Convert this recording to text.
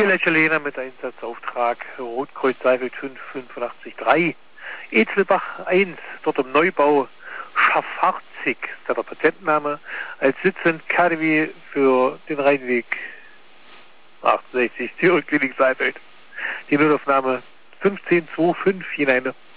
Hier Lechelena mit Einsatzauftrag Rotkreuz Seifeld 585-3. Etzelbach 1, dort im Neubau Schaffarzig, ist da der Patentname, als sitzend KDW für den Rheinweg 68, Tierklinik Seifeld. Die Notaufnahme 1525 hinein.